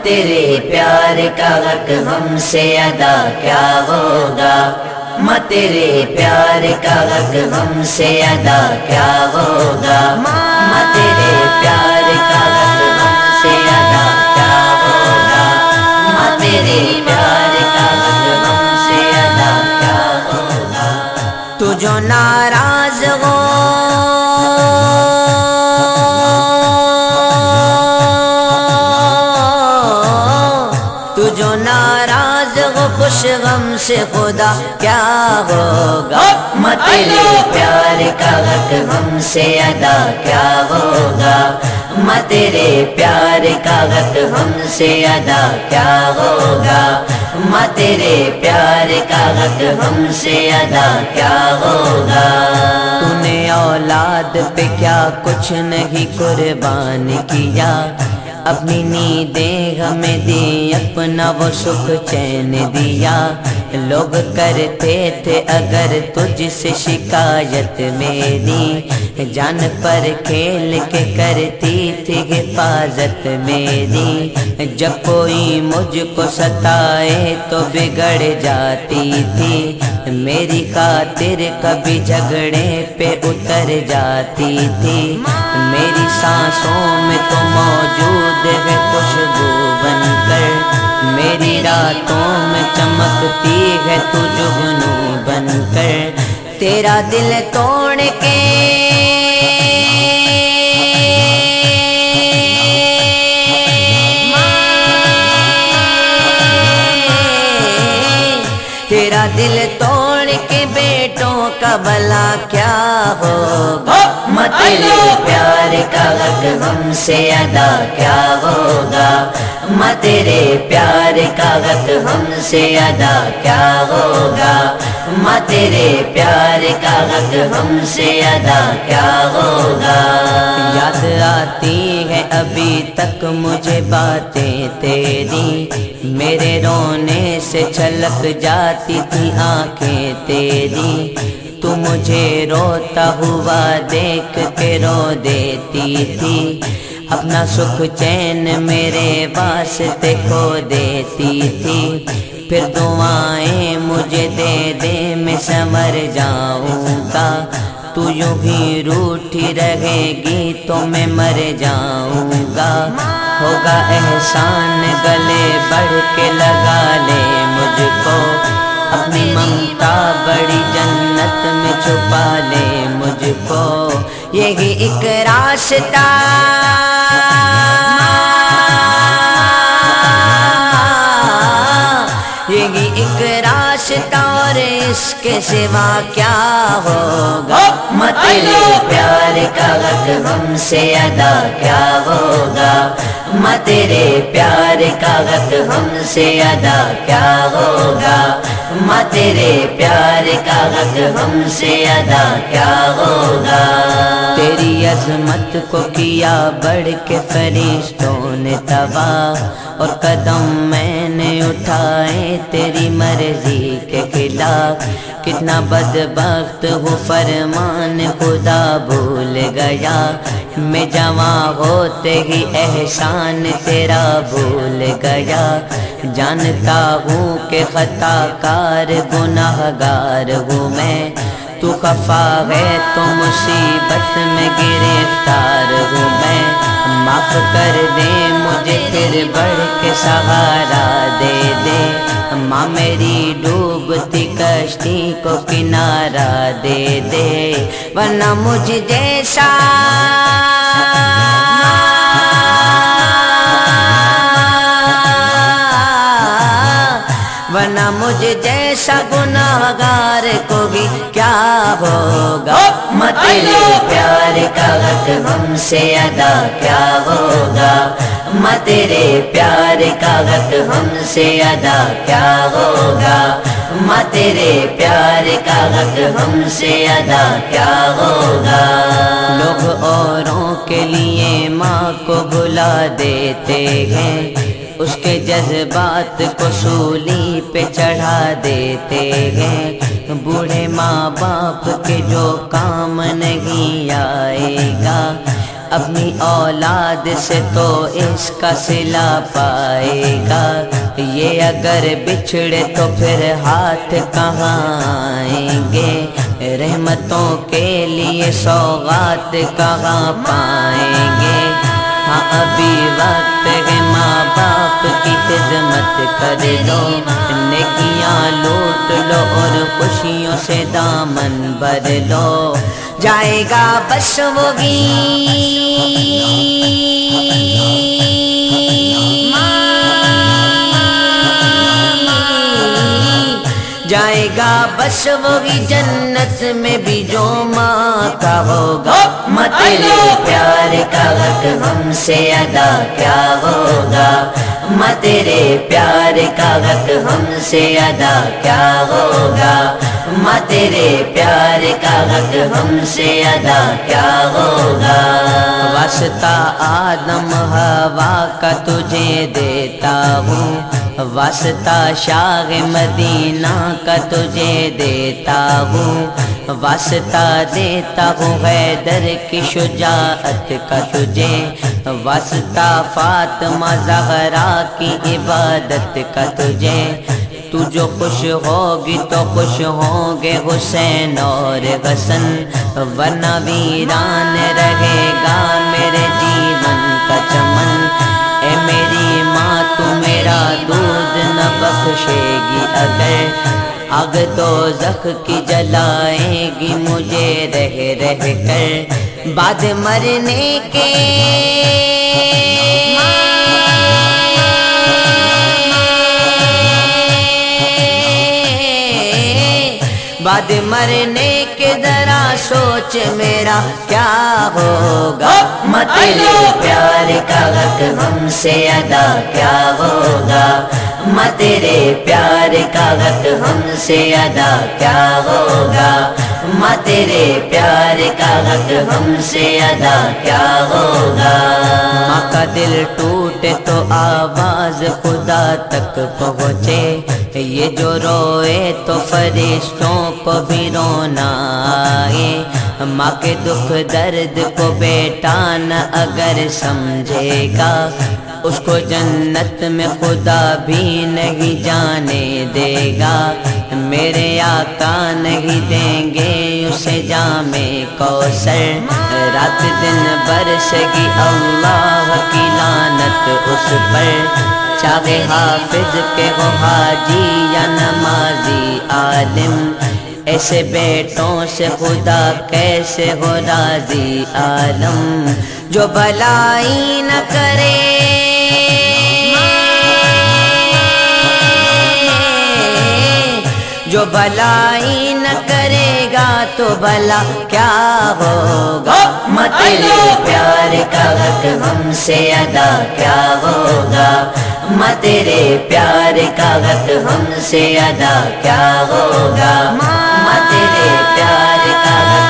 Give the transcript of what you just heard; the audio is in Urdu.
تیرے پیار کا حق ہم سے ادا کیا ہوگا، ماں تیرے پیار کا حق ہم سے ادا کیا ہوگا، ماں تیرے پیار کا حق ہم سے ادا کیا ہوگا، ماں تیرے پیار کا حق ہم سے ادا کیا ہوگا۔ تو جو ناراض ہو جو ناراض ہو خوش غم سے خدا کیا ہوگا، ماں تیرے پیار کا حق ہم سے ادا کیا ہوگا، ماں تیرے پیار کا حق ہم سے ادا کیا ہوگا، ماں تیرے پیار کا حق ہم سے ادا کیا ہوگا۔ تو نے اولاد پہ کیا کچھ نہیں قربان کیا، اپنی نیندیں ہمیں دی، اپنا وہ سکھ چین دیا، لوگ کرتے تھے اگر تجھ سے شکایت میری، جان پر کھیل کے کرتی تھی حفاظت میری، جب کوئی مجھ کو ستائے تو بگڑ جاتی تھی، میری خاطر کبھی جھگڑے پہ اتر جاتی تھی، میری سانسوں میں تو موجود ہے خوشبو بن کر، میری راتوں میں چمکتی ہے تو جگنو بن کر، تیرا دل توڑ کے تیرا دل توڑ کے بیٹوں کا بھلا کیا ہوگا، ماں تیرے پیار کا حق ہم سے ادا کیا ہوگا، ماں تیرے پیار کا حق ہم سے ادا کیا ہوگا، ماں تیرے پیار کا حق ہم سے ادا کیا ہوگا۔ یاد آتی ہے ابھی تک مجھے باتیں تیری، میرے رونے سے چھلک جاتی تھی آنکھیں تیری، تو مجھے روتا ہوا دیکھ کے رو دیتی تھی، اپنا سکھ چین میرے واسطے کھو دیتی تھی، پھر دعائیں مجھے دے دے میں سنور جاؤں گا، تو یوں ہی روٹھی رہے گی تو میں مر جاؤں گا، ہوگا احسان گلے بڑھ کے لگا لے مجھ کو، اپنی ممتا بڑی جنت میں چھپا لے مجھ کو، یہی ایک راستہ یہی ایک راستہ اور اس کے سوا کیا ہوگا، ماں تیرے پیار کا حق ہم سے ادا کیا ہوگا، ماں تیرے پیار کا حق ہم سے ادا کیا ہوگا، ماں تیرے پیار کا حق ہم سے ادا کیا ہوگا۔ تیری عظمت کو کیا بڑھ کے فرشتوں نے تباہ، اور قدم میں نے اٹھائے تیری مرضی کے خلاف، کتنا بدبخت ہوں فرمان خدا بھول گیا، میں جواں ہوتے ہی احسان تیرا بھول گیا، جانتا ہوں کہ خطا کار گناہ گار ہوں میں، تو خفا ہے تو مصیبت میں گرفتار ہوں میں، معاف کر دے مجھے پھر بڑھ کے سہارا دے دے، ماں میری ڈوبتی کشتی کو کنارہ دے دے، ورنہ مجھ جیسا ورنہ مجھ جیسا گناہگار کو بھی کیا ہوگا، ماں تیرے پیار کا حق ہم سے ادا کیا ہوگا، ماں تیرے پیار کا حق ہم سے ادا کیا ہوگا، ماں تیرے پیار کا حق ہم سے ادا کیا ہوگا۔ لوگ اوروں کے لیے ماں کو بھلا دیتے ہیں، اس کے جذبات کو سولی پہ چڑھا دیتے ہیں، بوڑھے ماں باپ کے جو کام نہیں آئے گا، اپنی اولاد سے تو اس کا صلہ پائے گا، یہ اگر بچھڑے تو پھر ہاتھ کہاں آئیں گے، رحمتوں کے لیے سوغات کہاں پائیں گے۔ ہاں ابھی وقت ہے ماں باپ کی خدمت کر لو، نیکیاں لوٹ لو اور خوشیوں سے دامن بھر لو، جائے گا بس وہی جائے گا بس وہی جنت میں بھی جو ماں کا ہوگا، ماں تیرے پیار کا حق ہم سے ادا کیا ہوگا، ماں تیرے پیار کا حق ہم سے ادا کیا ہوگا، ماں تیرے پیار کا حق ہم سے ادا کیا ہوگا۔ واسطہ آدم حوا کا تجھے دیتا ہوں، واسطہ شاہ مدینہ کا تجھے دیتا ہوں، واسطہ دیتا ہوں حیدر کی شجاعت کا تجھے، واسطہ فاطمہ زہرا کی عبادت کا تجھے، تو جو خوش ہوگی تو خوش ہوں گے حسین اور حسن، ورنہ ویران رہے گا میرے جیون کا چمن۔ اے میری ماں تو میرا دودھ نہ بخشے گی اگر، آگ دوزخ کی جلائے گی مجھے رہ رہ کر، بعد مرنے کے بعد مرنے کے ذرا سوچ میرا کیا ہوگا، ماں تیرے پیار کا حق ہم سے ادا کیا ہوگا، ماں تیرے پیار کا حق ہم سے ادا کیا ہوگا، ماں تیرے پیار کا حق ہم سے ادا کیا ہوگا۔ ماں کا دل ٹوٹے تو آواز خدا تک پہنچے، یہ جو روئے تو فرشتوں کو بھی رونا آئے، ماں کے دکھ درد کو بیٹا نہ اگر سمجھے گا، اس کو جنت میں خدا بھی نہیں جانے دے گا، میرے آقا نہیں دیں گے اسے جام کوثر، رات دن برسے گی اللہ کی لعنت اس پر، چاہے حافظ کے ہو حاجی یا نمازی عالم، ایسے بیٹوں سے خدا کیسے ہو راضی عالم، جو بھلائی نہ کرے جو بھلائی نہ کرے گا تو بھلا کیا ہوگا، ماں تیرے پیار کا حق ہم سے ادا کیا ہوگا، ماں تیرے پیار کا حق ہم سے ادا کیا ہوگا، ماں تیرے پیار کا حق